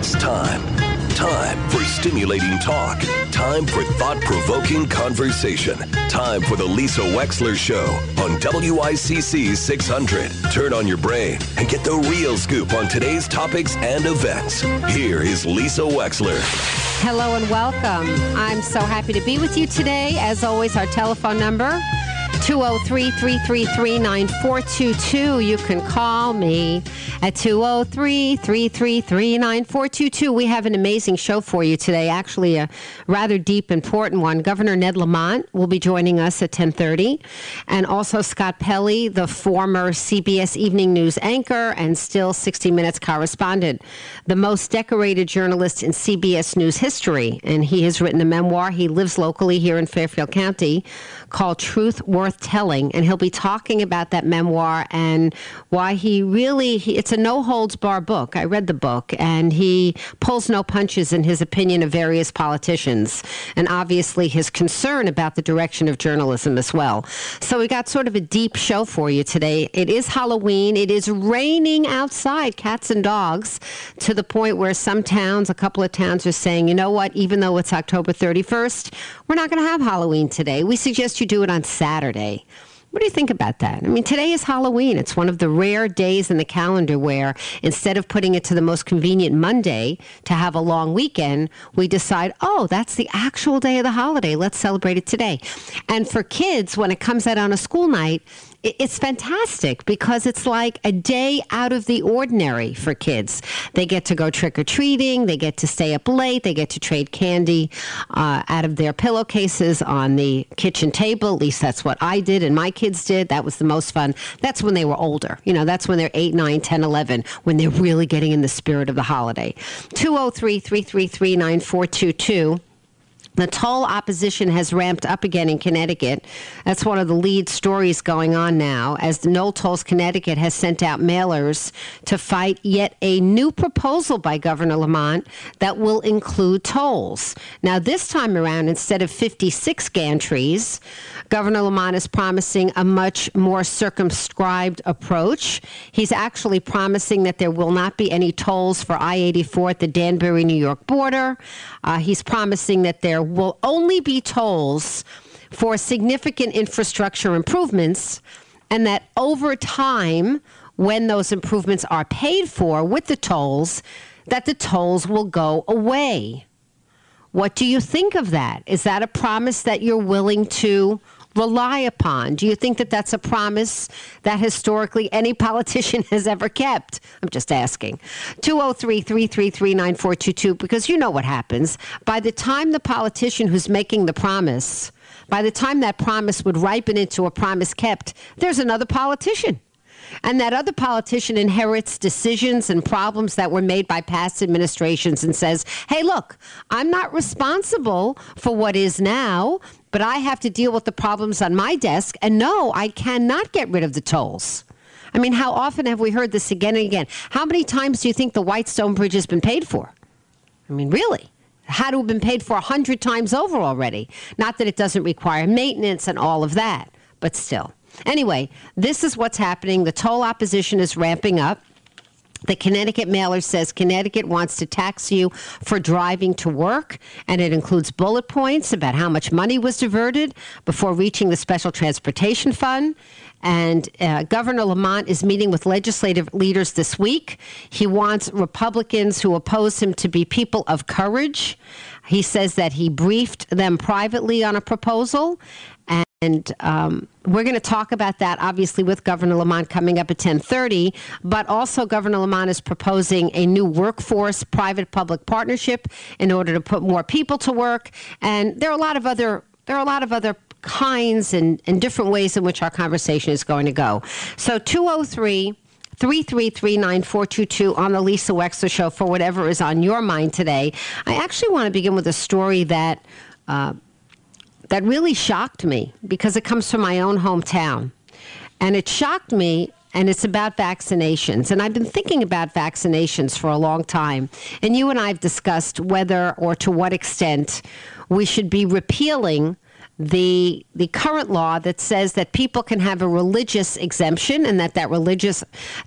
It's time. Time for stimulating talk. Time for thought-provoking conversation. Time for the Lisa Wexler Show on WICC 600. Turn on your brain and get the real scoop on today's topics and events. Here is Lisa Wexler. Hello and welcome. I'm so happy to be with you today. As always, our telephone number, 203-333-9422. You can call me at 203-333-9422. We have an amazing show for you today, actually a rather deep, important one. Governor Ned Lamont will be joining us at 10:30, and also Scott Pelley, the former CBS Evening News anchor and still 60 Minutes correspondent, the most decorated journalist in CBS News history, and he has written a memoir. He lives locally here in Fairfield County called Truth Worth Telling, and he'll be talking about that memoir and why it's a no-holds-bar book. I read the book, and he pulls no punches in his opinion of various politicians, and obviously his concern about the direction of journalism as well. So we got sort of a deep show for you today. It is Halloween. It is raining outside, cats and dogs, to the point where some towns, a couple of towns, are saying, you know what, even though it's October 31st, we're not going to have Halloween today. We suggest you do it on Saturday. What do you think about that? I mean, today is Halloween. It's one of the rare days in the calendar where instead of putting it to the most convenient Monday to have a long weekend, we decide, oh, that's the actual day of the holiday. Let's celebrate it today. And for kids, when it comes out on a school night, it's fantastic because it's like a day out of the ordinary for kids. They get to go trick-or-treating. They get to stay up late. They get to trade candy out of their pillowcases on the kitchen table. At least that's what I did and my kids did. That was the most fun. That's when they were older. You know, that's when they're 8, 9, 10, 11, when they're really getting in the spirit of the holiday. 203-333-9422. The toll opposition has ramped up again in Connecticut. That's one of the lead stories going on now, as the No Tolls Connecticut has sent out mailers to fight yet a new proposal by Governor Lamont that will include tolls. Now, this time around, instead of 56 gantries, Governor Lamont is promising a much more circumscribed approach. He's actually promising that there will not be any tolls for I-84 at the Danbury, New York border. He's promising that there will only be tolls for significant infrastructure improvements, and that over time, when those improvements are paid for with the tolls, that the tolls will go away. What do you think of that? Is that a promise that you're willing to rely upon? Do you think that that's a promise that historically any politician has ever kept? I'm just asking. 203-333-9422, because you know what happens. By the time the politician who's making the promise, by the time that promise would ripen into a promise kept, there's another politician. And that other politician inherits decisions and problems that were made by past administrations and says, hey, look, I'm not responsible for what is now, but I have to deal with the problems on my desk. And no, I cannot get rid of the tolls. I mean, how often have we heard this again and again? How many times do you think the Whitestone Bridge has been paid for? I mean, really? It had to have been paid for 100 times over already. Not that it doesn't require maintenance and all of that, but still. Anyway, this is what's happening. The toll opposition is ramping up. The Connecticut mailer says Connecticut wants to tax you for driving to work, and it includes bullet points about how much money was diverted before reaching the Special Transportation Fund. And Governor Lamont is meeting with legislative leaders this week. He wants Republicans who oppose him to be people of courage. He says that he briefed them privately on a proposal. And we're going to talk about that, obviously, with Governor Lamont coming up at 10:30. But also, Governor Lamont is proposing a new workforce private-public partnership in order to put more people to work. And there are a lot of other kinds and different ways in which our conversation is going to go. So 203-333-9422 on the Lisa Wexler Show for whatever is on your mind today. I actually want to begin with a story that really shocked me because it comes from my own hometown. And it shocked me, and it's about vaccinations. And I've been thinking about vaccinations for a long time. And you and I have discussed whether or to what extent we should be repealing the current law that says that people can have a religious exemption, and that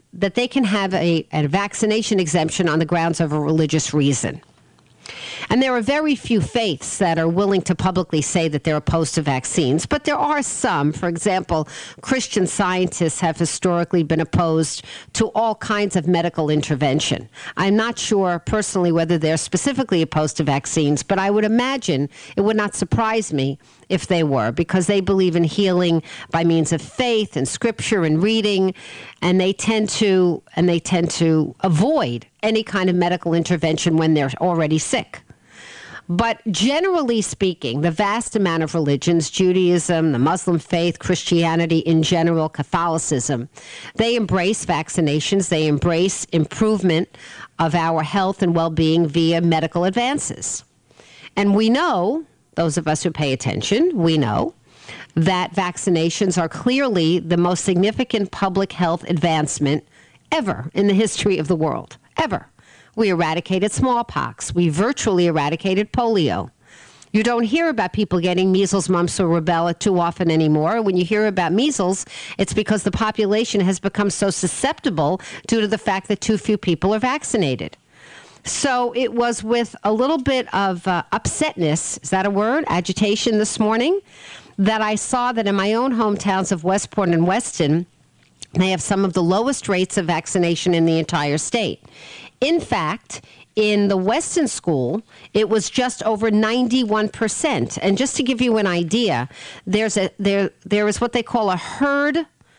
that they can have a vaccination exemption on the grounds of a religious reason. And there are very few faiths that are willing to publicly say that they're opposed to vaccines, but there are some. For example, Christian Scientists have historically been opposed to all kinds of medical intervention. I'm not sure personally whether they're specifically opposed to vaccines, but I would imagine it would not surprise me if they were, because they believe in healing by means of faith and scripture and reading, and they tend to avoid any kind of medical intervention when they're already sick. But generally speaking, the vast amount of religions, Judaism, the Muslim faith, Christianity in general, Catholicism, they embrace vaccinations. They embrace improvement of our health and well-being via medical advances. And we know, those of us who pay attention, we know that vaccinations are clearly the most significant public health advancement ever in the history of the world, ever. We eradicated smallpox. We virtually eradicated polio. You don't hear about people getting measles, mumps, or rubella too often anymore. When you hear about measles, it's because the population has become so susceptible due to the fact that too few people are vaccinated. So it was with a little bit of upsetness, is that a word, agitation this morning, that I saw that in my own hometowns of Westport and Weston, they have some of the lowest rates of vaccination in the entire state. In fact, in the Weston school, it was just over 91%. And just to give you an idea, there is what they call a herd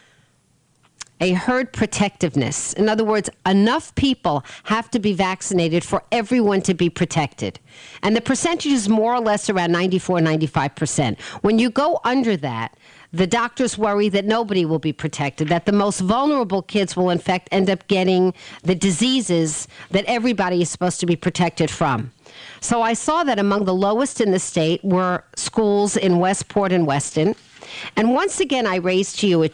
protectiveness. In other words, enough people have to be vaccinated for everyone to be protected. And the percentage is more or less around 94, 95%. When you go under that, the doctors worry that nobody will be protected, that the most vulnerable kids will, in fact, end up getting the diseases that everybody is supposed to be protected from. So I saw that among the lowest in the state were schools in Westport and Weston. And once again, I raised to you at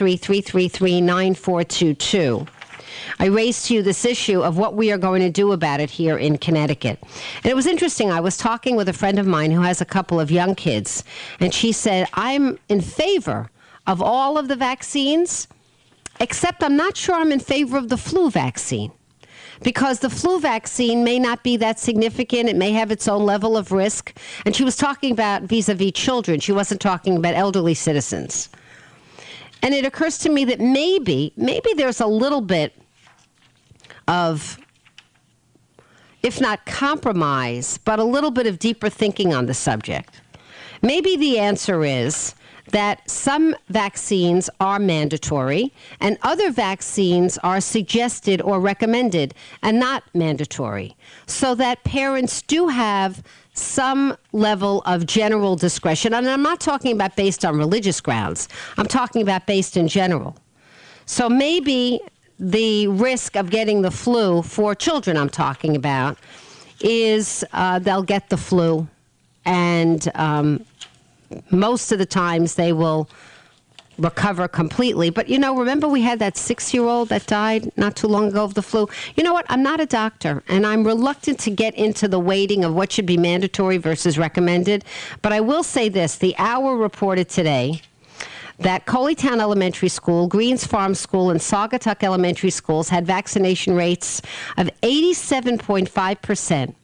203-333-9422. I raised to you this issue of what we are going to do about it here in Connecticut. And it was interesting. I was talking with a friend of mine who has a couple of young kids, and she said, I'm in favor of all of the vaccines, except I'm not sure I'm in favor of the flu vaccine, because the flu vaccine may not be that significant. It may have its own level of risk. And she was talking about vis-a-vis children. She wasn't talking about elderly citizens. And it occurs to me that maybe there's a little bit of, if not compromise, but a little bit of deeper thinking on the subject. Maybe the answer is that some vaccines are mandatory and other vaccines are suggested or recommended and not mandatory, so that parents do have some level of general discretion. And I'm not talking about based on religious grounds. I'm talking about based in general. So maybe the risk of getting the flu for children I'm talking about is they'll get the flu, and most of the times they will recover completely. But, remember we had that 6-year-old that died not too long ago of the flu? You know what? I'm not a doctor, and I'm reluctant to get into the weighting of what should be mandatory versus recommended. But I will say this. The Hour reported today that Coleytown Elementary School, Greens Farm School, and Saugatuck Elementary Schools had vaccination rates of 87.5%,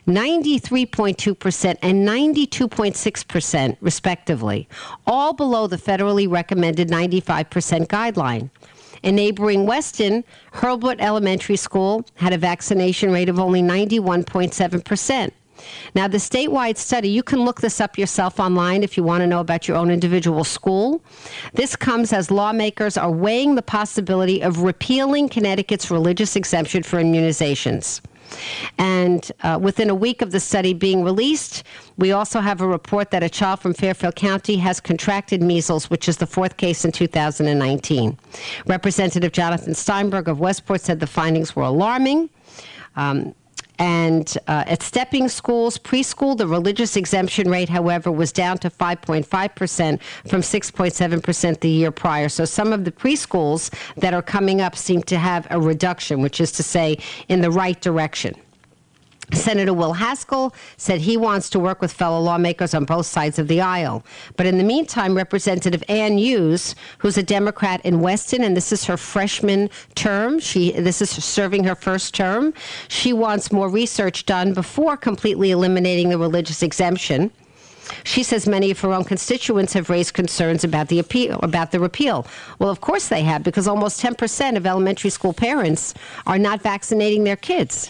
93.2%, and 92.6%, respectively, all below the federally recommended 95% guideline. In neighboring Weston, Hurlbut Elementary School had a vaccination rate of only 91.7%. Now, the statewide study, you can look this up yourself online if you want to know about your own individual school. This comes as lawmakers are weighing the possibility of repealing Connecticut's religious exemption for immunizations. And within a week of the study being released, we also have a report that a child from Fairfield County has contracted measles, which is the fourth case in 2019. Representative Jonathan Steinberg of Westport said the findings were alarming. And at Stepping Schools preschool, the religious exemption rate, however, was down to 5.5% from 6.7% the year prior. So some of the preschools that are coming up seem to have a reduction, which is to say in the right direction. Senator Will Haskell said he wants to work with fellow lawmakers on both sides of the aisle. But in the meantime, Representative Ann Hughes, who's a Democrat in Weston, and this is her freshman term, this is serving her first term, she wants more research done before completely eliminating the religious exemption. She says many of her own constituents have raised concerns about the repeal. Well, of course they have, because almost 10% of elementary school parents are not vaccinating their kids.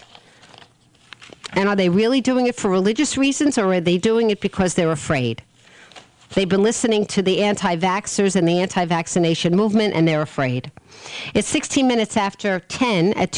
And are they really doing it for religious reasons, or are they doing it because they're afraid? They've been listening to the anti-vaxxers and the anti-vaccination movement, and they're afraid. It's 16 minutes after 10 at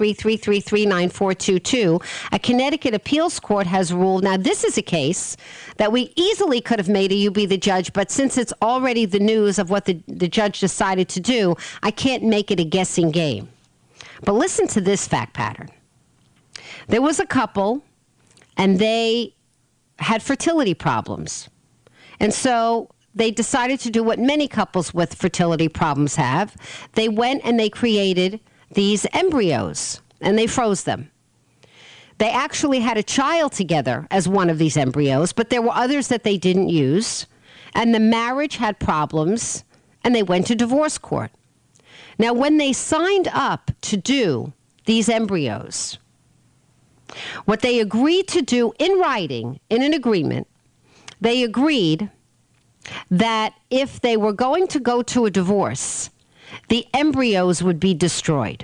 203-333-9422. A Connecticut appeals court has ruled. Now, this is a case that we easily could have made a you be the judge, but since it's already the news of what the judge decided to do, I can't make it a guessing game. But listen to this fact pattern. There was a couple, and they had fertility problems. And so they decided to do what many couples with fertility problems have. They went and they created these embryos, and they froze them. They actually had a child together as one of these embryos, but there were others that they didn't use. And the marriage had problems, and they went to divorce court. Now, when they signed up to do these embryos, what they agreed to do in writing, in an agreement, they agreed that if they were going to go to a divorce, the embryos would be destroyed.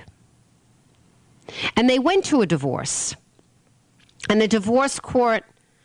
And they went to a divorce. And the divorce court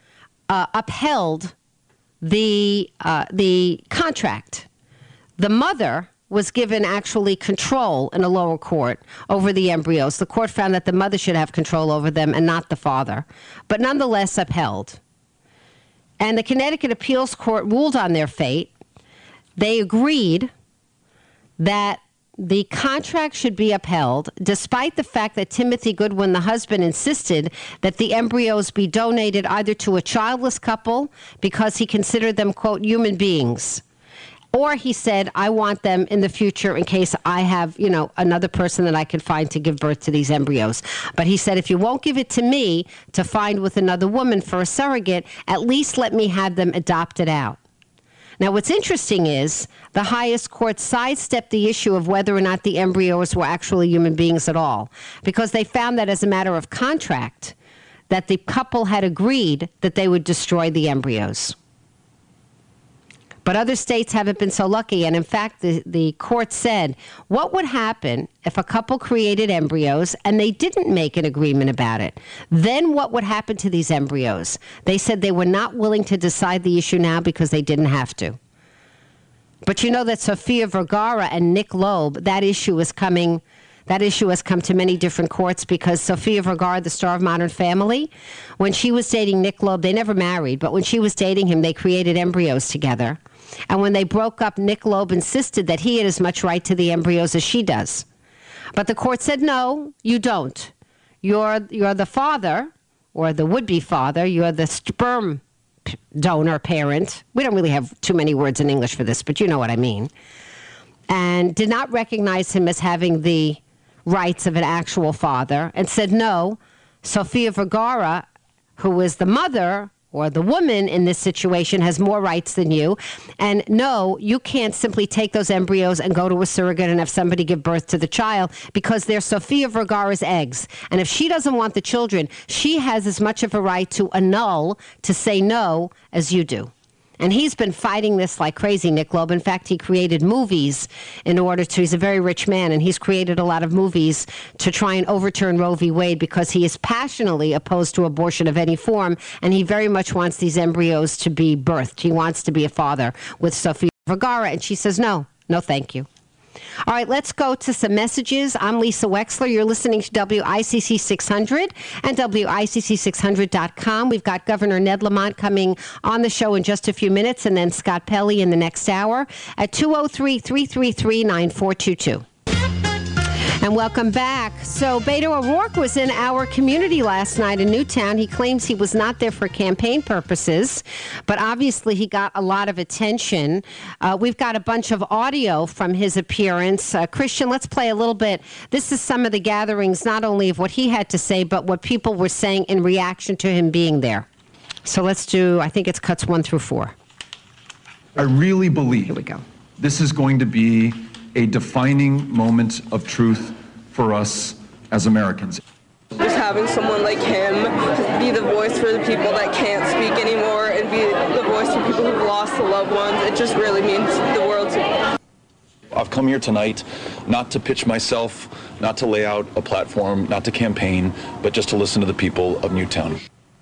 upheld the contract. The mother was given actually control in a lower court over the embryos. The court found that the mother should have control over them and not the father, but nonetheless upheld. And the Connecticut Appeals Court ruled on their fate. They agreed that the contract should be upheld, despite the fact that Timothy Goodwin, the husband, insisted that the embryos be donated either to a childless couple because he considered them, quote, human beings, or he said, I want them in the future in case I have, another person that I can find to give birth to these embryos. But he said, if you won't give it to me to find with another woman for a surrogate, at least let me have them adopted out. Now, what's interesting is the highest court sidestepped the issue of whether or not the embryos were actually human beings at all, because they found that as a matter of contract, that the couple had agreed that they would destroy the embryos. But other states haven't been so lucky. And in fact, the court said, what would happen if a couple created embryos and they didn't make an agreement about it? Then what would happen to these embryos? They said they were not willing to decide the issue now because they didn't have to. But you know that Sofia Vergara and Nick Loeb, that issue has come to many different courts because Sofia Vergara, the star of Modern Family, when she was dating Nick Loeb, they never married, but when she was dating him, they created embryos together. And when they broke up, Nick Loeb insisted that he had as much right to the embryos as she does. But the court said, no, you don't. You're the father, or the would-be father. You're the sperm donor parent. We don't really have too many words in English for this, but you know what I mean. And did not recognize him as having the rights of an actual father, and said, no, Sofia Vergara, who is the mother or the woman in this situation, has more rights than you. And no, you can't simply take those embryos and go to a surrogate and have somebody give birth to the child because they're Sofia Vergara's eggs. And if she doesn't want the children, she has as much of a right to annul, to say no, as you do. And he's been fighting this like crazy, Nick Loeb. In fact, he created movies he's a very rich man, and he's created a lot of movies to try and overturn Roe v. Wade because he is passionately opposed to abortion of any form, and he very much wants these embryos to be birthed. He wants to be a father with Sofia Vergara, and she says, no, thank you. All right, let's go to some messages. I'm Lisa Wexler. You're listening to WICC 600 and WICC600.com. We've got Governor Ned Lamont coming on the show in just a few minutes, and then Scott Pelley in the next hour at 203-333-9422. And welcome back. So Beto O'Rourke was in our community last night in Newtown. He claims he was not there for campaign purposes, but obviously he got a lot of attention. We've got a bunch of audio from his appearance. Christian, let's play a little bit. This is some of the gatherings, not only of what he had to say, but what people were saying in reaction to him being there. So let's do, I think it's cuts 1 through 4. I really believe Here we go. This is going to be a defining moment of truth for us as Americans. Just having someone like him be the voice for the people that can't speak anymore and be the voice for people who've lost the loved ones, it just really means the world to me. I've come here tonight not to pitch myself, not to lay out a platform, not to campaign, but just to listen to the people of Newtown.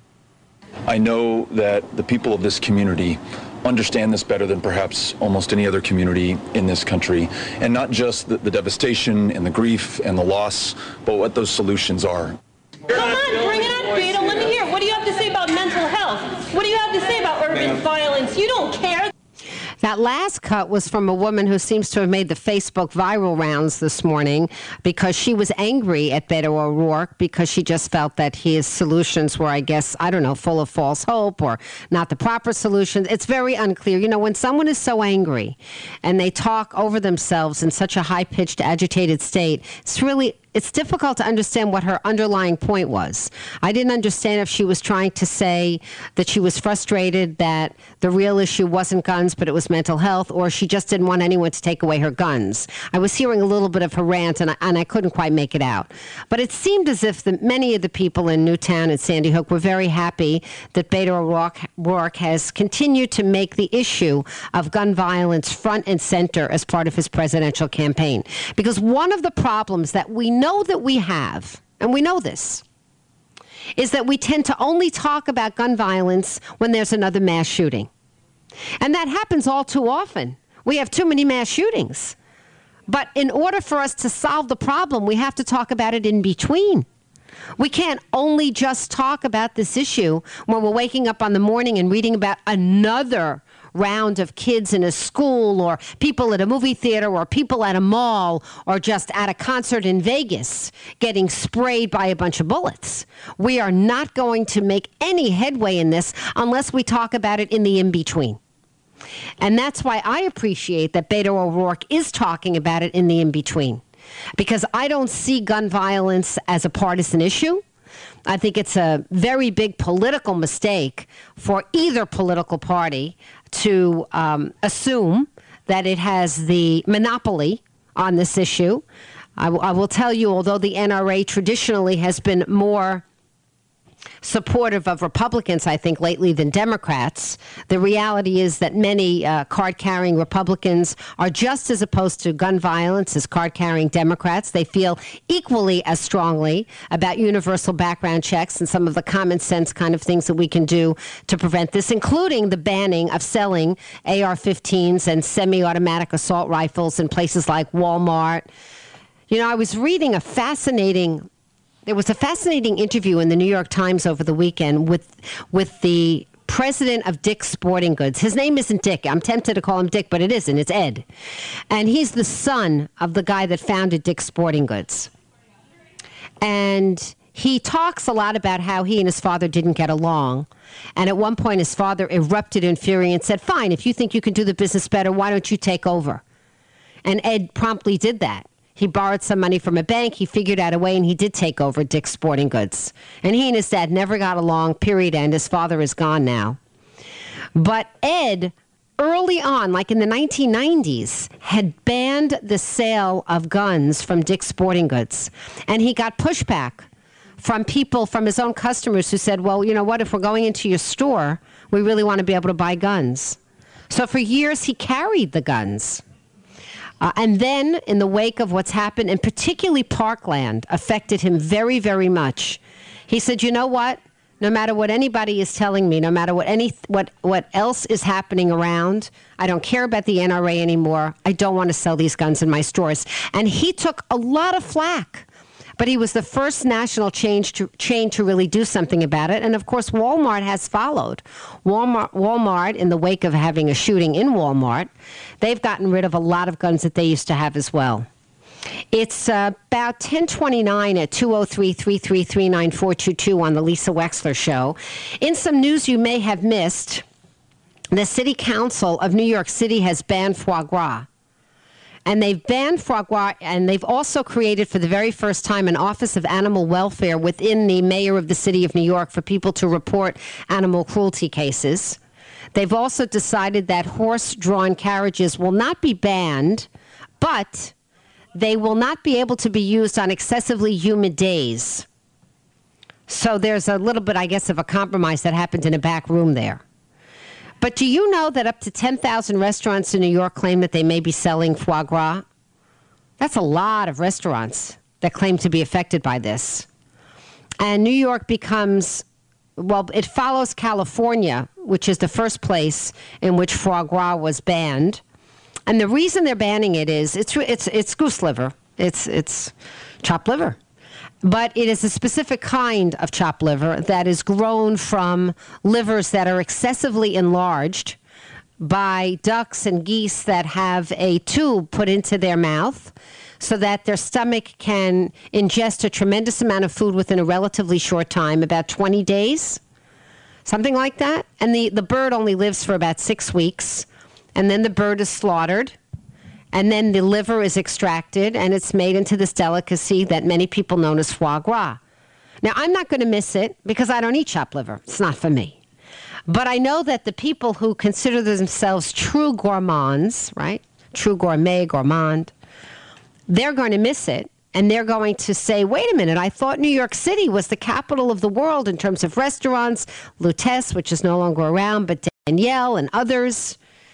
I know that the people of this community understand this better than perhaps almost any other community in this country, and not just the devastation and the grief and the loss, but what those solutions are. Come on, bring it up, Beto. Let me hear. What do you have to say about mental health? What do you have to say about urban violence? You don't care. That last cut was from a woman who seems to have made the Facebook viral rounds this morning because she was angry at Beto O'Rourke because she just felt that his solutions were, I guess, I don't know, full of false hope or not the proper solutions. It's very unclear. You know, when someone is so angry and they talk over themselves in such a high-pitched, agitated state, it's difficult to understand what her underlying point was. I didn't understand if she was trying to say that she was frustrated that the real issue wasn't guns, but it was mental health, or she just didn't want anyone to take away her guns. I was hearing a little bit of her rant, and I couldn't quite make it out. But it seemed as if many of the people in Newtown and Sandy Hook were very happy that Beto O'Rourke has continued to make the issue of gun violence front and center as part of his presidential campaign. Because one of the problems that we know that we have, and we know this, is that we tend to only talk about gun violence when there's another mass shooting. And that happens all too often. We have too many mass shootings. But in order for us to solve the problem, we have to talk about it in between. We can't only just talk about this issue when we're waking up on the morning and reading about another round of kids in a school or people at a movie theater or people at a mall or just at a concert in Vegas getting sprayed by a bunch of bullets. We are not going to make any headway in this unless we talk about it in the in-between. And that's why I appreciate that Beto O'Rourke is talking about it in the in-between. Because I don't see gun violence as a partisan issue. I think it's a very big political mistake for either political party to assume that it has the monopoly on this issue. I will tell you, although the NRA traditionally has been more supportive of Republicans, I think, lately than Democrats, the reality is that many card-carrying Republicans are just as opposed to gun violence as card-carrying Democrats. They feel equally as strongly about universal background checks and some of the common sense kind of things that we can do to prevent this, including the banning of selling AR-15s and semi-automatic assault rifles in places like Walmart. You know, I was reading There was a fascinating interview in the New York Times over the weekend with the president of Dick's Sporting Goods. His name isn't Dick. I'm tempted to call him Dick, but it isn't. It's Ed. And he's the son of the guy that founded Dick's Sporting Goods. And he talks a lot about how he and his father didn't get along. And at one point, his father erupted in fury and said, "Fine, if you think you can do the business better, why don't you take over?" And Ed promptly did that. He borrowed some money from a bank. He figured out a way, and he did take over Dick's Sporting Goods. And he and his dad never got along, period, and his father is gone now. But Ed, early on, like in the 1990s, had banned the sale of guns from Dick's Sporting Goods. And he got pushback from people, from his own customers who said, well, you know what, if we're going into your store, we really want to be able to buy guns. So for years, he carried the guns. And then, in the wake of what's happened, and particularly Parkland affected him very, very much. He said, you know what? No matter what anybody is telling me, no matter what else is happening around, I don't care about the NRA anymore. I don't want to sell these guns in my stores. And he took a lot of flack. But he was the first national chain to really do something about it. And, of course, Walmart has followed. Walmart, in the wake of having a shooting in Walmart, they've gotten rid of a lot of guns that they used to have as well. It's about 10:29 at 203-333-9422 on the Lisa Wexler Show. In some news you may have missed, the City Council of New York City has banned foie gras. And they've banned foie gras, and they've also created for the very first time an Office of Animal Welfare within the mayor of the city of New York for people to report animal cruelty cases. They've also decided that horse-drawn carriages will not be banned, but they will not be able to be used on excessively humid days. So there's a little bit, I guess, of a compromise that happened in a back room there. But do you know that up to 10,000 restaurants in New York claim that they may be selling foie gras? That's a lot of restaurants that claim to be affected by this. And New York becomes, well, it follows California, which is the first place in which foie gras was banned. And the reason they're banning it is it's goose liver. It's chopped liver. But it is a specific kind of chopped liver that is grown from livers that are excessively enlarged by ducks and geese that have a tube put into their mouth so that their stomach can ingest a tremendous amount of food within a relatively short time, about 20 days, something like that. And the bird only lives for about 6 weeks, and then the bird is slaughtered. And then the liver is extracted, and it's made into this delicacy that many people know as foie gras. Now, I'm not going to miss it because I don't eat chopped liver. It's not for me. But I know that the people who consider themselves true gourmands, right, true gourmand, they're going to miss it. And they're going to say, wait a minute, I thought New York City was the capital of the world in terms of restaurants. Lutèce, which is no longer around, but Danielle and others,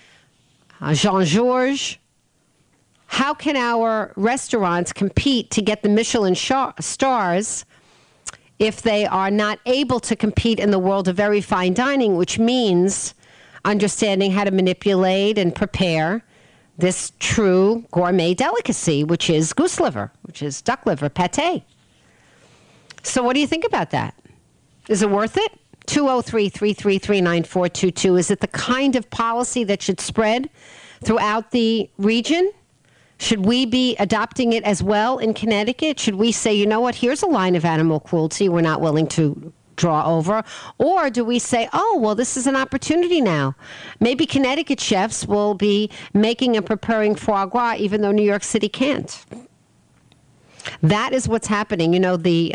Jean-Georges. How can our restaurants compete to get the Michelin stars if they are not able to compete in the world of very fine dining, which means understanding how to manipulate and prepare this true gourmet delicacy, which is goose liver, which is duck liver, pâté. So what do you think about that? Is it worth it? 203-333-9422. Is it the kind of policy that should spread throughout the region? Should we be adopting it as well in Connecticut? Should we say, you know what, here's a line of animal cruelty we're not willing to draw over? Or do we say, oh, well, this is an opportunity now. Maybe Connecticut chefs will be making and preparing foie gras even though New York City can't. That is what's happening. You know, the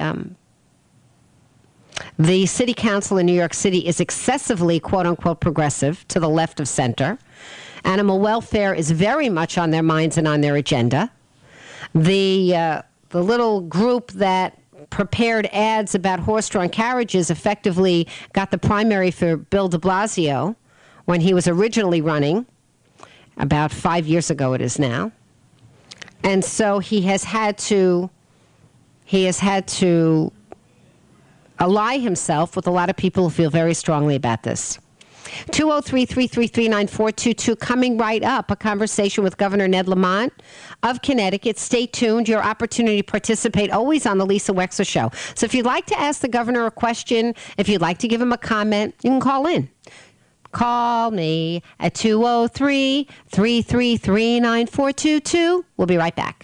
city council in New York City is excessively, quote-unquote, progressive to the left of center. Animal welfare is very much on their minds and on their agenda. The little group that prepared ads about horse-drawn carriages effectively got the primary for Bill de Blasio when he was originally running, about 5 years ago it is now. And so he has had to ally himself with a lot of people who feel very strongly about this. 203-333-9422. Coming right up, a conversation with Governor Ned Lamont of Connecticut. Stay tuned. Your opportunity to participate always on the Lisa Wexler Show. So if you'd like to ask the governor a question, if you'd like to give him a comment, you can call in. Call me at 203-333-9422. We'll be right back.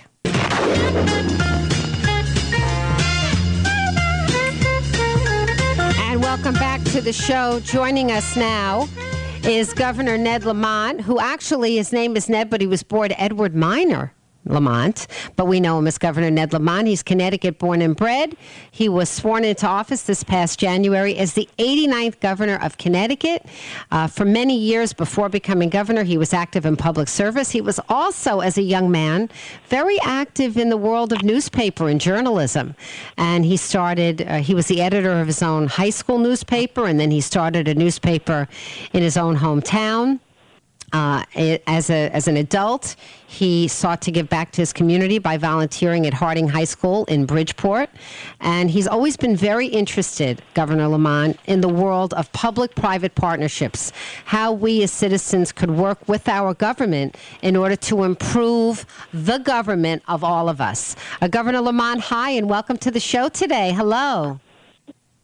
Welcome back to the show. Joining us now is Governor Ned Lamont, who actually, his name is Ned, but he was born Edward Minor Lamont, but we know him as Governor Ned Lamont. He's Connecticut born and bred. He was sworn into office this past January as the 89th governor of Connecticut. For many years before becoming governor, he was active in public service. He was also, as a young man, very active in the world of newspaper and journalism. And he started, he was the editor of his own high school newspaper, and then he started a newspaper in his own hometown. As an adult, he sought to give back to his community by volunteering at Harding High School in Bridgeport. And he's always been very interested, Governor Lamont, in the world of public-private partnerships, how we as citizens could work with our government in order to improve the government of all of us. Governor Lamont, hi, and welcome to the show today. Hello.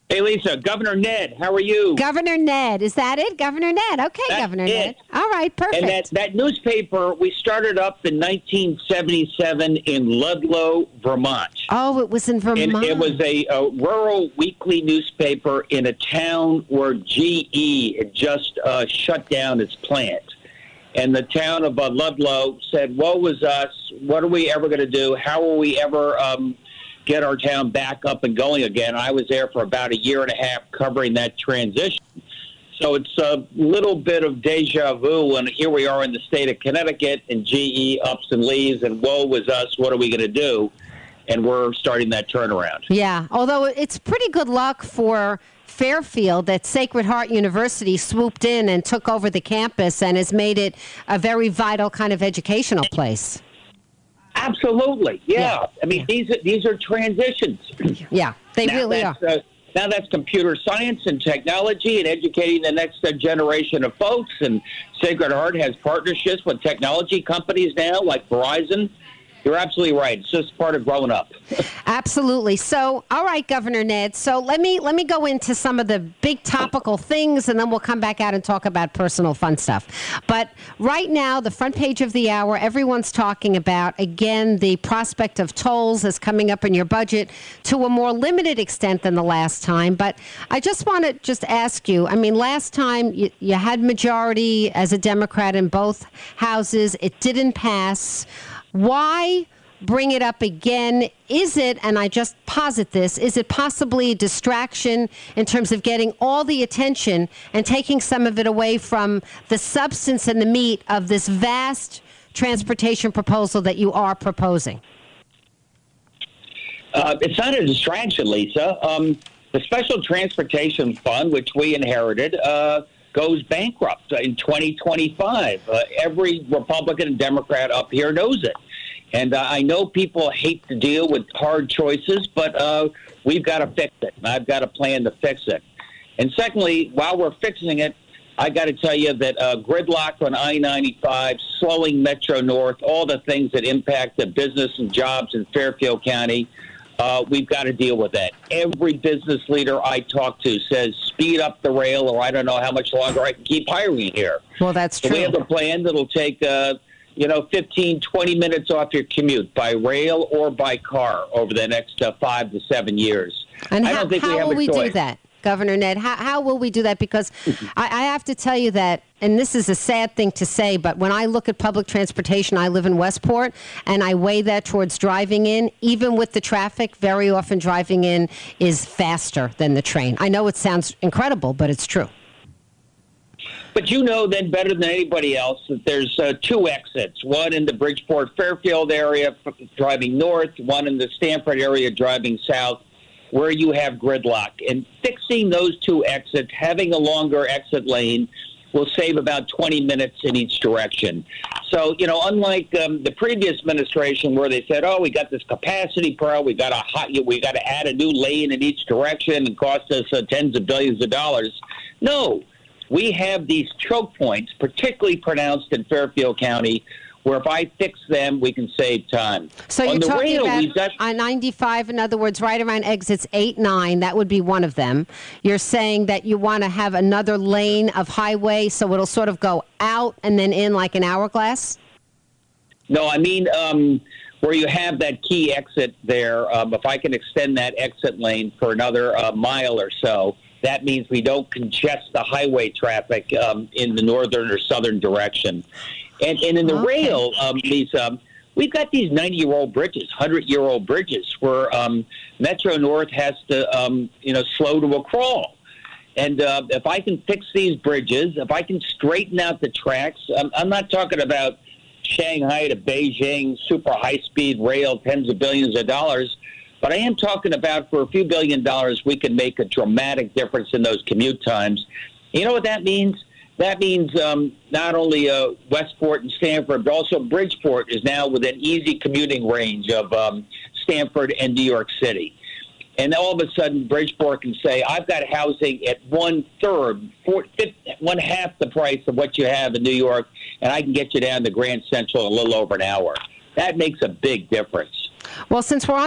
Hey, Lisa, Governor Ned, how are you? Governor Ned, is that it? Governor Ned. Okay, That's Governor it. Ned. All right, perfect. And that newspaper, we started up in 1977 in Ludlow, Vermont. Oh, it was in Vermont. And it was a rural weekly newspaper in a town where GE had just shut down its plant. And the town of Ludlow said, woe is us. What are we ever going to do? How will we ever get our town back up and going again? I was there for about a year and a half covering that transition. So it's a little bit of deja vu, and here we are in the state of Connecticut, and GE ups and leaves, and woe is us, what are we going to do? And we're starting that turnaround. Yeah, although it's pretty good luck for Fairfield that Sacred Heart University swooped in and took over the campus and has made it a very vital kind of educational place. Absolutely, yeah. I mean, these are transitions. Yeah, they really are. Now that's computer science and technology and educating the next generation of folks. And Sacred Heart has partnerships with technology companies now, like Verizon. You're absolutely right. It's just part of growing up. Absolutely. So, all right, Governor Ned. So let me go into some of the big topical things, and then we'll come back out and talk about personal fun stuff. But right now, the front page of the hour, everyone's talking about, again, the prospect of tolls is coming up in your budget to a more limited extent than the last time. But I just want to ask you, I mean, last time you had majority as a Democrat in both houses. It didn't pass. Why bring it up again? Is it, and I just posit this, is it possibly a distraction in terms of getting all the attention and taking some of it away from the substance and the meat of this vast transportation proposal that you are proposing? It's not a distraction, Lisa. The Special Transportation Fund, which we inherited, goes bankrupt in 2025. Every Republican and Democrat up here knows it. And I know people hate to deal with hard choices, but we've got to fix it. I've got a plan to fix it. And secondly, while we're fixing it, I got to tell you that gridlock on I-95, slowing Metro North, all the things that impact the business and jobs in Fairfield County, we've got to deal with that. Every business leader I talk to says, speed up the rail, or I don't know how much longer I can keep hiring here. Well, that's true. So we have a plan that'll take, 15, 20 minutes off your commute by rail or by car over the next 5 to 7 years. And I don't think how will we do that, Governor Ned? How will we do that? Because I have to tell you that, and this is a sad thing to say, but when I look at public transportation, I live in Westport, and I weigh that towards driving in. Even with the traffic, very often driving in is faster than the train. I know it sounds incredible, but it's true. But you know then better than anybody else that there's two exits, one in the Bridgeport-Fairfield area driving north, one in the Stamford area driving south, where you have gridlock. And fixing those two exits, having a longer exit lane, will save about 20 minutes in each direction. So, unlike the previous administration where they said, we got this capacity problem, we got to add a new lane in each direction and cost us tens of billions of dollars. No. We have these choke points, particularly pronounced in Fairfield County, where if I fix them, we can save time. So you're talking about I-95, in other words, right around exits 8, 9, that would be one of them. You're saying that you want to have another lane of highway so it'll sort of go out and then in like an hourglass? No, I mean where you have that key exit there, if I can extend that exit lane for another mile or so, that means we don't congest the highway traffic in the northern or southern direction. And in the rail, Lisa, we've got these 90-year-old bridges, 100-year-old bridges where Metro North has to, slow to a crawl. And if I can fix these bridges, if I can straighten out the tracks, I'm not talking about Shanghai to Beijing, super high-speed rail, tens of billions of dollars. But I am talking about for a few $1 billion, we can make a dramatic difference in those commute times. You know what that means? That means not only Westport and Stamford, but also Bridgeport is now within easy commuting range of Stamford and New York City. And all of a sudden, Bridgeport can say, I've got housing at 1/3, 1/2 the price of what you have in New York, and I can get you down to Grand Central in a little over an hour. That makes a big difference. Well, since we're on the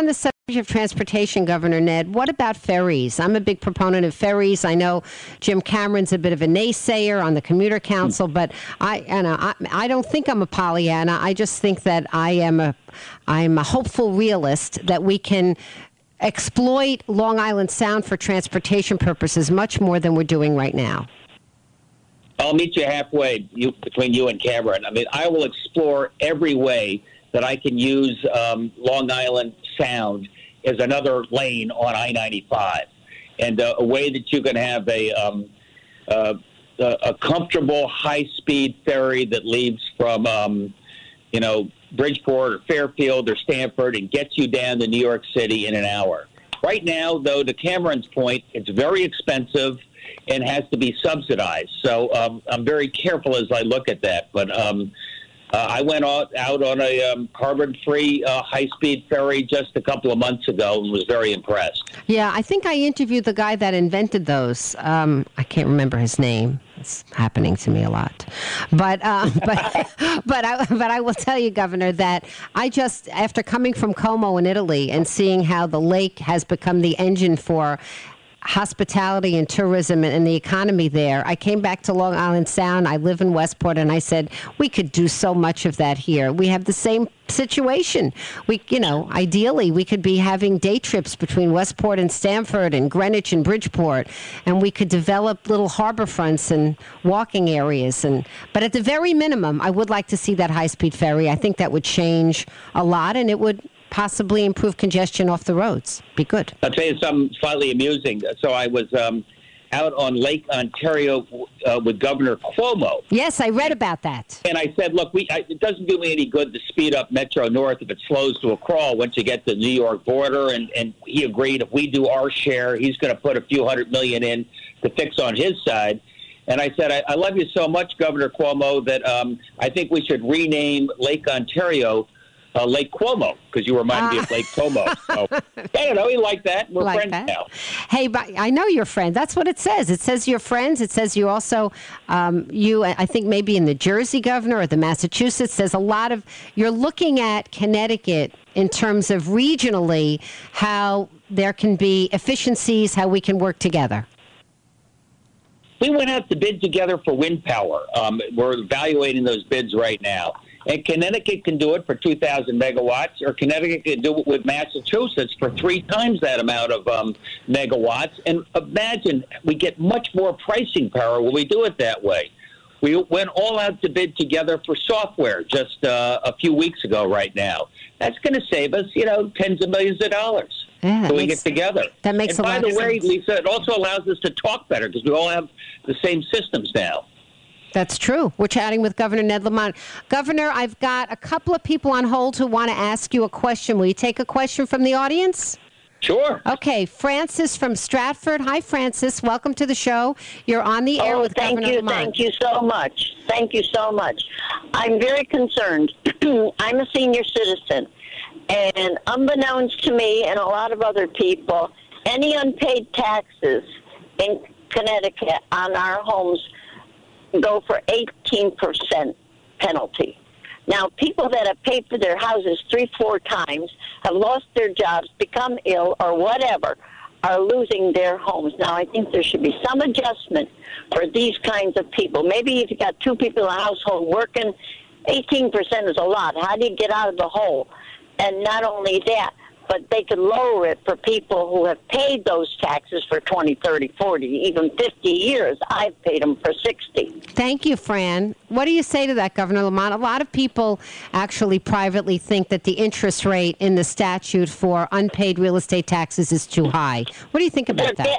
of transportation, Governor Ned, what about ferries? I'm a big proponent of ferries. I know Jim Cameron's a bit of a naysayer on the Commuter Council, but I don't think I'm a Pollyanna. I just think that I'm a hopeful realist that we can exploit Long Island Sound for transportation purposes much more than we're doing right now. I'll meet you halfway between you and Cameron. I mean, I will explore every way that I can use Long Island Sound as another lane on I-95, and a way that you can have a comfortable high-speed ferry that leaves from Bridgeport or Fairfield or Stamford and gets you down to New York City in an hour. Right now, though, to Cameron's point, it's very expensive and has to be subsidized. So I'm very careful as I look at that. But I went out on a carbon-free high-speed ferry just a couple of months ago and was very impressed. Yeah, I think I interviewed the guy that invented those. I can't remember his name. It's happening to me a lot. But I will tell you, Governor, that I just, after coming from Como in Italy and seeing how the lake has become the engine for hospitality and tourism and the economy there, I came back to Long Island Sound. I live in Westport, and I said, we could do so much of that here. We have the same situation. Ideally, we could be having day trips between Westport and Stamford and Greenwich and Bridgeport, and we could develop little harbor fronts and walking areas. But at the very minimum, I would like to see that high-speed ferry. I think that would change a lot, and it would possibly improve congestion off the roads. Be good. I'll tell you something slightly amusing. So I was out on Lake Ontario with Governor Cuomo. Yes, I read about that. And I said, look, it doesn't do me any good to speed up Metro North if it slows to a crawl once you get to the New York border. And he agreed if we do our share, he's going to put a few $100 million in to fix on his side. And I said, I love you so much, Governor Cuomo, that I think we should rename Lake Ontario Lake Cuomo, because you remind me of Lake Como. So, I don't know, he liked that. We're friends now. Hey, but I know you're friends. That's what it says. It says you're friends. It says you also, I think maybe in the Jersey governor or the Massachusetts, there's a lot of, you're looking at Connecticut in terms of regionally how there can be efficiencies, how we can work together. We went out to bid together for wind power. We're evaluating those bids right now. And Connecticut can do it for 2,000 megawatts, or Connecticut can do it with Massachusetts for 3 times that amount of megawatts. And imagine, we get much more pricing power when we do it that way. We went all out to bid together for software just a few weeks ago right now. That's going to save us, tens of millions of dollars. Yeah, so we get together. That makes a lot of sense. And by the way, Lisa, it also allows us to talk better because we all have the same systems now. That's true. We're chatting with Governor Ned Lamont. Governor, I've got a couple of people on hold who want to ask you a question. Will you take a question from the audience? Sure. Okay. Francis from Stratford. Hi, Francis. Welcome to the show. You're on the air with Governor Lamont. Thank you so much. Thank you so much. I'm very concerned. I'm a senior citizen, and unbeknownst to me and a lot of other people, any unpaid taxes in Connecticut on our homes go for 18% penalty. Now, people that have paid for their houses 3-4 times, have lost their jobs, become ill, or whatever, are losing their homes. Now, I think there should be some adjustment for these kinds of people. Maybe if you got 2 people in a household working, 18% is a lot. How do you get out of the hole? And not only that, but they could lower it for people who have paid those taxes for 20, 30, 40, even 50 years. I've paid them for 60. Thank you, Fran. What do you say to that, Governor Lamont? A lot of people actually privately think that the interest rate in the statute for unpaid real estate taxes is too high. What do you think about that?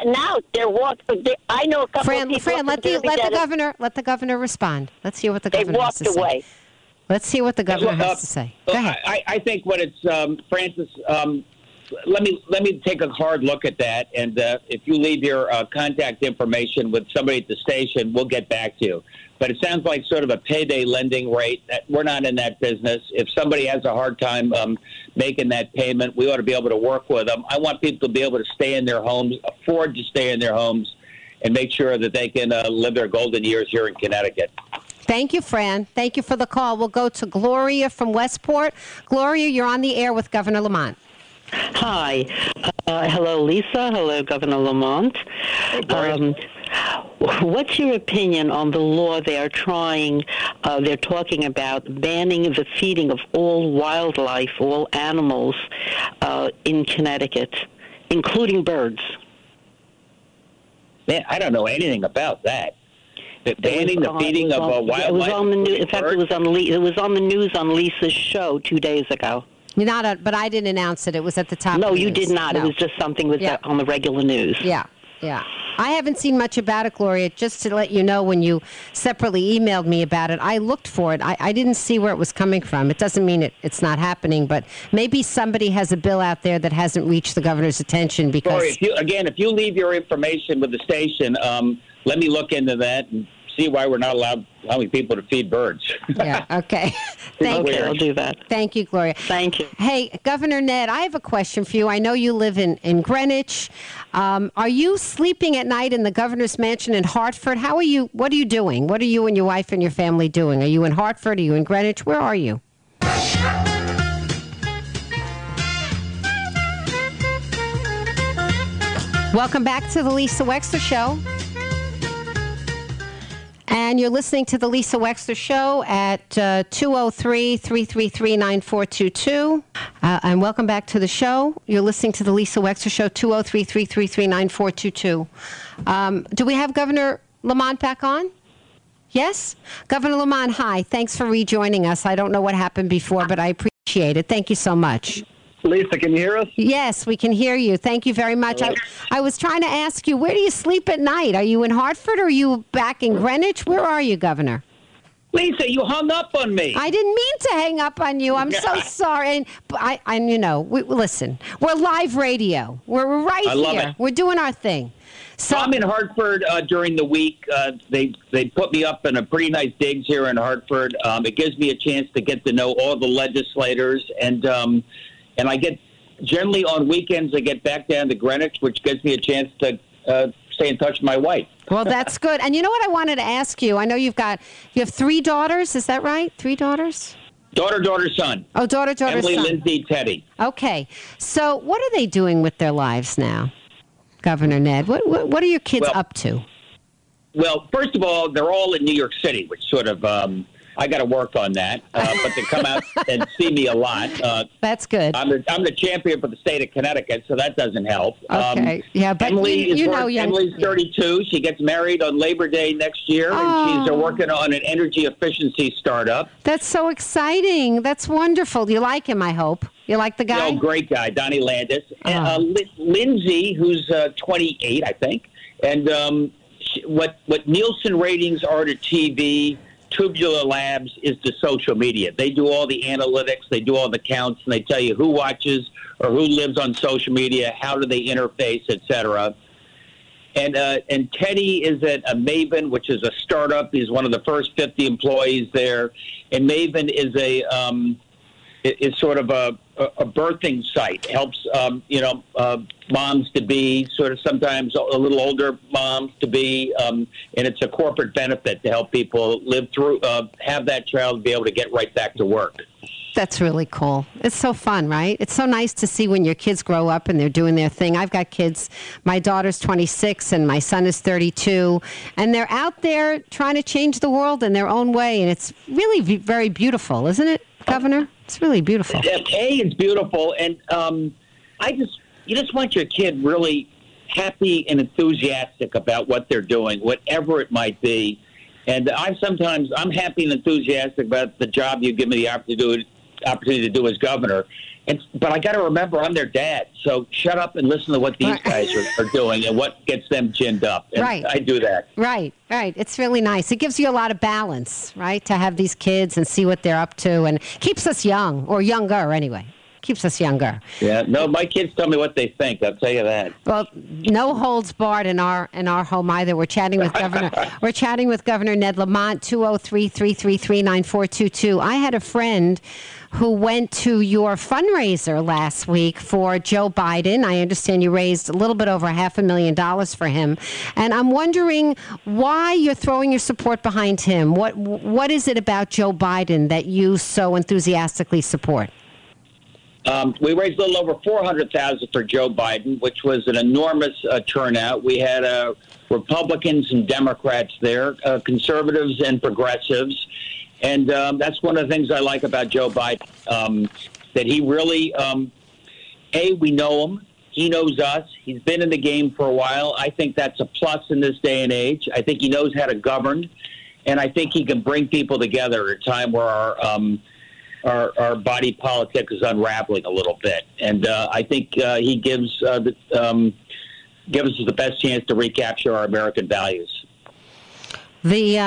I know a couple of people. Fran, let the governor respond. Let's hear what the governor has to say. They walked away. Let's hear what the governor has to say. Go ahead. I think what it's, Francis, let me take a hard look at that. And if you leave your contact information with somebody at the station, we'll get back to you. But it sounds like sort of a payday lending rate. We're not in that business. If somebody has a hard time making that payment, we ought to be able to work with them. I want people to be able to stay in their homes, afford to stay in their homes, and make sure that they can live their golden years here in Connecticut. Thank you, Fran. Thank you for the call. We'll go to Gloria from Westport. Gloria, you're on the air with Governor Lamont. Hi. Hello, Lisa. Hello, Governor Lamont. What's your opinion on the law they are they're talking about banning the feeding of all wildlife, all animals in Connecticut, including birds? Man, I don't know anything about that. Banning the feeding of wildlife. It was on the news. In fact, it was on the news on Lisa's show 2 days ago. But I didn't announce it. It was at the top. No, of the you news. did not. No. It was just something on the regular news. Yeah. I haven't seen much about it, Gloria. Just to let you know, when you separately emailed me about it, I looked for it. I didn't see where it was coming from. It doesn't mean it's not happening, but maybe somebody has a bill out there that hasn't reached the governor's attention because... Gloria, if you leave your information with the station, let me look into that and see why we're not allowing people to feed birds. Yeah, okay. Thank you. I'll do that. Thank you, Gloria. Thank you. Hey, Governor Ned, I have a question for you. I know you live in Greenwich. Are you sleeping at night in the governor's mansion in Hartford? What are you doing? What are you and your wife and your family doing? Are you in Hartford? Are you in Greenwich? Where are you? Welcome back to the Lisa Wexler Show. And you're listening to the Lisa Wexler Show at 203-333-9422. And welcome back to the show. You're listening to the Lisa Wexler Show, 203-333-9422. Do we have Governor Lamont back on? Yes? Governor Lamont, hi. Thanks for rejoining us. I don't know what happened before, but I appreciate it. Thank you so much. Lisa, can you hear us? Yes, we can hear you. Thank you very much. I was trying to ask you, where do you sleep at night? Are you in Hartford or are you back in Greenwich? Where are you, Governor? Lisa, you hung up on me. I didn't mean to hang up on you. I'm so sorry. Listen, we're live radio. We're right here. Love it. We're doing our thing. So I'm in Hartford during the week. They put me up in a pretty nice digs here in Hartford. It gives me a chance to get to know all the legislators, and I get, generally on weekends, I get back down to Greenwich, which gives me a chance to stay in touch with my wife. Well, that's good. And you know what I wanted to ask you? I know you have 3 daughters. Is that right? 3 daughters? Daughter, son. Oh, daughter, Emily, son. Lindsay, Teddy. Okay. So what are they doing with their lives now, Governor Ned? What are your kids up to? Well, first of all, they're all in New York City, which sort of... I got to work on that, but they come out and see me a lot. That's good. I'm the champion for the state of Connecticut, so that doesn't help. Okay, but Emily's 32. She gets married on Labor Day next year, and she's working on an energy efficiency startup. That's so exciting. That's wonderful. You like him, I hope. You like the guy? Oh, great guy, Donnie Landis. And, Lindsay, who's 28, I think, and what Nielsen ratings are to TV, Tubular Labs is the social media. They do all the analytics, they do all the counts, and they tell you who watches or who lives on social media, how do they interface, etc. And Teddy is at a Maven, which is a startup. He's one of the first 50 employees there. And Maven is is sort of a birthing site. Helps moms to be, sort of sometimes a little older moms to be, and it's a corporate benefit to help people live through, have that child be able to get right back to work. That's really cool. It's so fun, right? It's so nice to see when your kids grow up and they're doing their thing. I've got kids. My daughter's 26 and my son is 32, and they're out there trying to change the world in their own way, and it's really very beautiful, isn't it, Governor? It's really beautiful. It's beautiful, and you just want your kid really happy and enthusiastic about what they're doing, whatever it might be. And I'm happy and enthusiastic about the job you give me the opportunity to do as governor. But I got to remember, I'm their dad. So shut up and listen to what these guys are doing and what gets them ginned up. And right. I do that. Right. It's really nice. It gives you a lot of balance, right, to have these kids and see what they're up to, and keeps us young, or younger anyway. Keeps us younger. Yeah, no, my kids tell me what they think. I'll tell you that. Well, no holds barred in our home either. We're chatting with Governor Ned Lamont. 203-333-9422. I had a friend who went to your fundraiser last week for Joe Biden. I understand you raised a little bit over $500,000 for him, and I'm wondering why you're throwing your support behind him. What is it about Joe Biden that you so enthusiastically support? We raised a little over $400,000 for Joe Biden, which was an enormous turnout. We had Republicans and Democrats there, conservatives and progressives. And that's one of the things I like about Joe Biden, that he really, we know him. He knows us. He's been in the game for a while. I think that's a plus in this day and age. I think he knows how to govern. And I think he can bring people together at a time where our body politic is unraveling a little bit. And I think he gives us the best chance to recapture our American values. We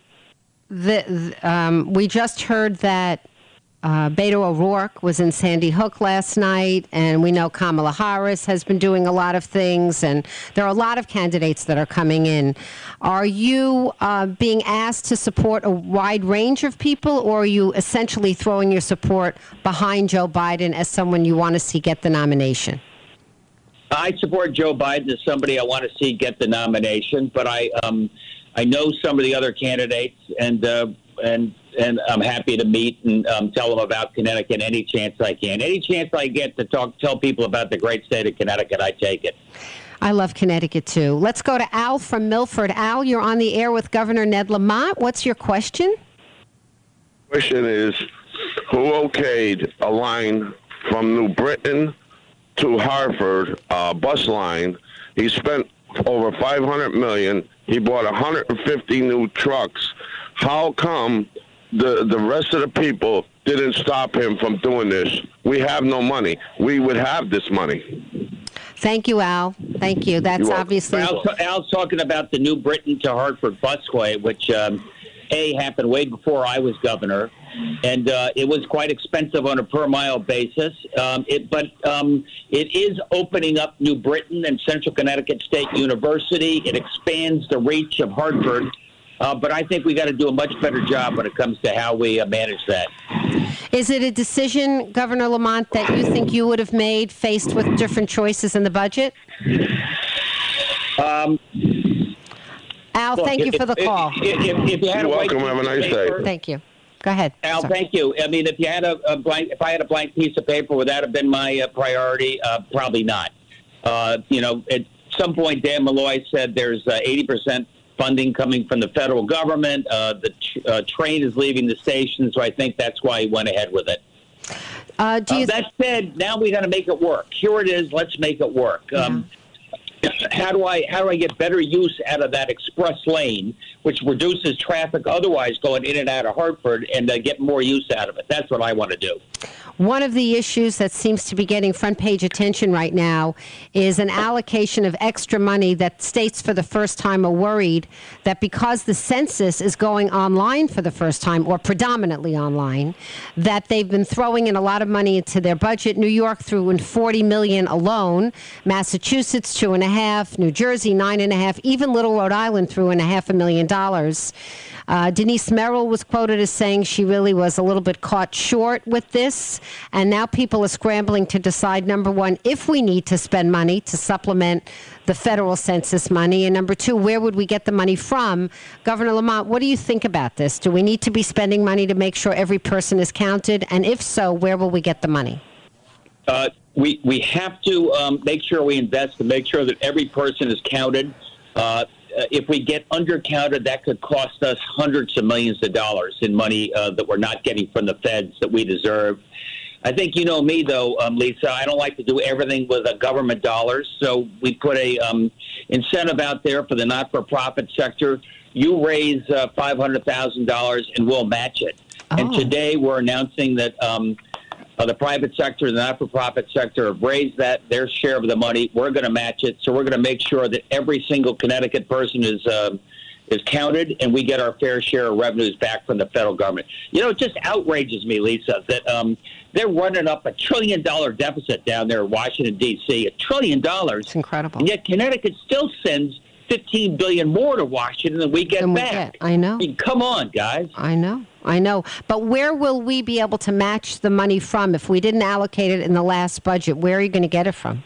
just heard that Beto O'Rourke was in Sandy Hook last night, and we know Kamala Harris has been doing a lot of things, and there are a lot of candidates that are coming in. Are you being asked to support a wide range of people, or are you essentially throwing your support behind Joe Biden as someone you want to see get the nomination? I support Joe Biden as somebody I want to see get the nomination, but I know some of the other candidates, and I'm happy to meet and tell them about Connecticut any chance I can. Any chance I get to tell people about the great state of Connecticut, I take it. I love Connecticut, too. Let's go to Al from Milford. Al, you're on the air with Governor Ned Lamont. What's your question? Question is, who okayed a line from New Britain to Hartford, bus line? He spent over $500 million. He bought 150 new trucks. How come the rest of the people didn't stop him from doing this? We have no money. We would have this money. Thank you, Al. Thank you. That's obviously... Al's talking about the New Britain to Hartford busway, which, happened way before I was governor. And it was quite expensive on a per-mile basis. It is opening up New Britain and Central Connecticut State University. It expands the reach of Hartford. But I think we got to do a much better job when it comes to how we manage that. Is it a decision, Governor Lamont, that you think you would have made faced with different choices in the budget? Al, thank you for the call. If you had You're welcome. Have a nice day. Thank you. Go ahead. Al, thank you. I mean, if you had if I had a blank piece of paper, would that have been my priority? Probably not. At some point, Dan Malloy said there's 80% funding coming from the federal government. The train is leaving the station, so I think that's why he went ahead with it. That said, now we got to make it work. Here it is. Let's make it work. How do I get better use out of that express lane, which reduces traffic otherwise going in and out of Hartford, and get more use out of it? That's what I want to do. One of the issues that seems to be getting front page attention right now is an allocation of extra money that states for the first time are worried that because the census is going online for the first time, or predominantly online, that they've been throwing in a lot of money into their budget. New York threw in $40 million alone, Massachusetts $2.5, New Jersey $9.5, even Little Rhode Island threw in $500,000. Denise Merrill was quoted as saying she really was a little bit caught short with this. And now people are scrambling to decide, number one, if we need to spend money to supplement the federal census money. And number two, where would we get the money from? Governor Lamont, what do you think about this? Do we need to be spending money to make sure every person is counted? And if so, where will we get the money? We have to make sure we invest to make sure that every person is counted. If we get undercounted, that could cost us hundreds of millions of dollars in money that we're not getting from the feds that we deserve. I think you know me, though, Lisa. I don't like to do everything with government dollars. So we put a incentive out there for the not-for-profit sector. You raise $500,000 and we'll match it. Oh. And today we're announcing that the private sector and the not-for-profit sector have raised their share of the money. We're going to match it. So we're going to make sure that every single Connecticut person is counted, and we get our fair share of revenues back from the federal government. It just outrages me, Lisa, that they're running up $1 trillion deficit down there in Washington, D.C., $1 trillion. It's incredible. And yet Connecticut still sends $15 billion more to Washington than we get back. I know. I mean, come on, guys. I know. But where will we be able to match the money from if we didn't allocate it in the last budget? Where are you going to get it from?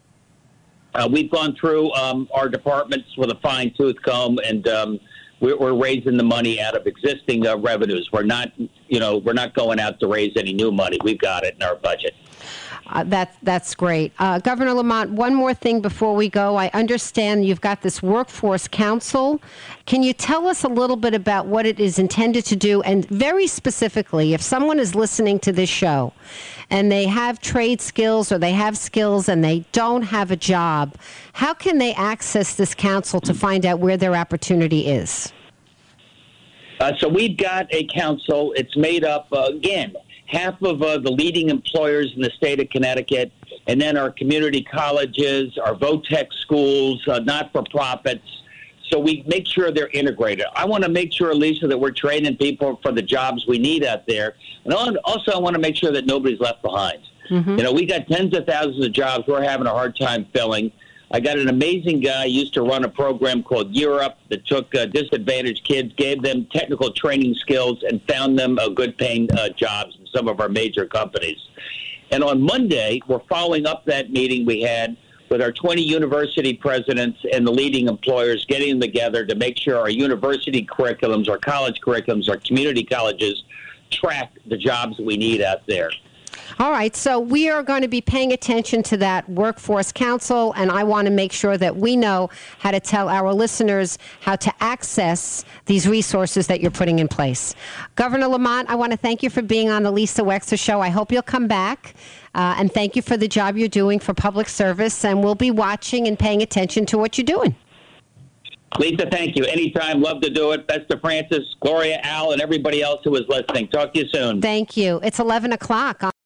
We've gone through our departments with a fine-tooth comb, and we're raising the money out of existing revenues. We're not going out to raise any new money. We've got it in our budget. That's great. Governor Lamont, one more thing before we go. I understand you've got this workforce council. Can you tell us a little bit about what it is intended to do? And very specifically, if someone is listening to this show and they have trade skills or they have skills and they don't have a job, how can they access this council to find out where their opportunity is? So we've got a council. It's made up, again, half of the leading employers in the state of Connecticut, and then our community colleges, our VOTEC schools, not-for-profits. So we make sure they're integrated. I want to make sure, Lisa, that we're training people for the jobs we need out there. And also I want to make sure that nobody's left behind. Mm-hmm. You know, we got tens of thousands of jobs we're having a hard time filling. I got an amazing guy who used to run a program called Year Up that took disadvantaged kids, gave them technical training skills, and found them good-paying jobs in some of our major companies. And on Monday, we're following up that meeting we had with our 20 university presidents and the leading employers, getting them together to make sure our university curriculums, our college curriculums, our community colleges track the jobs that we need out there. All right, so we are going to be paying attention to that Workforce Council, and I want to make sure that we know how to tell our listeners how to access these resources that you're putting in place. Governor Lamont, I want to thank you for being on the Lisa Wexler Show. I hope you'll come back, and thank you for the job you're doing for public service, and we'll be watching and paying attention to what you're doing. Lisa, thank you. Anytime. Love to do it. Best to Francis, Gloria, Al, and everybody else who is listening. Talk to you soon. Thank you. It's 11 o'clock.